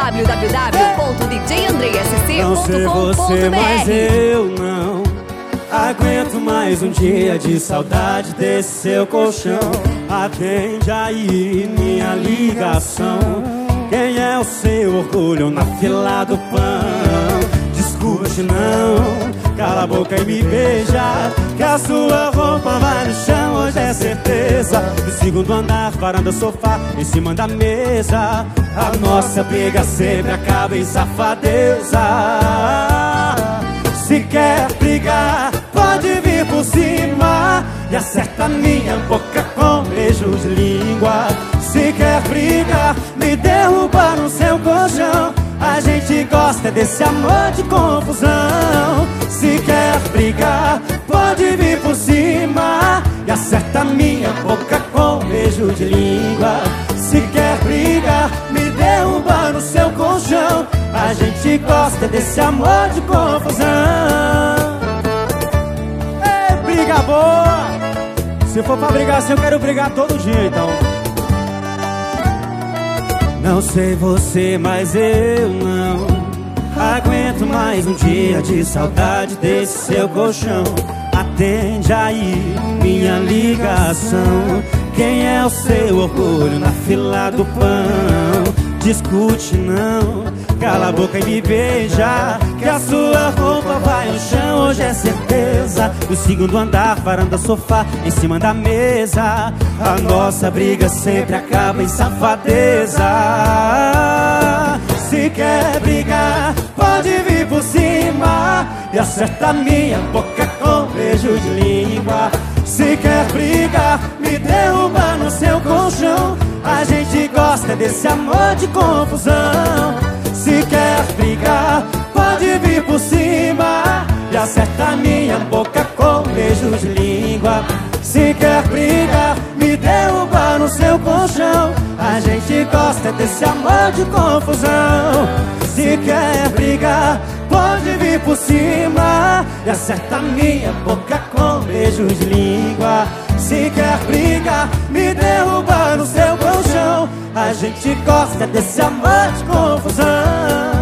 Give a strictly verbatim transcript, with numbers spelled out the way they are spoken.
w w w ponto d j andrei s c ponto com ponto b r. Não sei você, mas eu não aguento mais um dia de saudade desse seu colchão. Atende aí minha ligação. Quem é o seu orgulho na fila do pão? Discute não, cala a boca e me beija, que a sua roupa vai no chão, hoje é certeza. No segundo andar, varanda, sofá, em cima da mesa. A nossa briga sempre acaba em safadeza. Se quer brigar, pode vir por cima e acerta minha boca com beijo de língua. Se quer brigar, me derruba no seu colchão. A gente gosta desse amor de confusão. Se quer brigar, pode vir por cima e acerta minha boca com beijo de língua. Se quer brigar, me derruba no seu colchão. A gente gosta desse amor de confusão. Ei, briga boa! Se for pra brigar assim, eu quero brigar todo dia, então. Não sei você, mas eu não aguento mais um dia de saudade desse seu colchão. Atende aí minha ligação. Quem é o seu orgulho na fila do pão? Discute não, cala a boca e me beija, que a sua roupa vai no chão, hoje é certeza. No segundo andar, varanda, sofá, em cima da mesa. A nossa briga sempre acaba em safadeza. Se quer brigar, pode vir por cima e acerta minha boca com beijo de língua. Se quer brigar, me derruba no seu colchão. A gente gosta desse amor de confusão. Se quer brigar, pode vir por cima e acerta minha boca com beijo de língua. Se quer brigar, me derruba no seu colchão. A gente gosta desse amor de confusão. Se quer brigar, pode vir por cima e acerta minha boca com beijo de língua. Se quer brigar, me derruba no seu colchão. A gente gosta desse amor de confusão.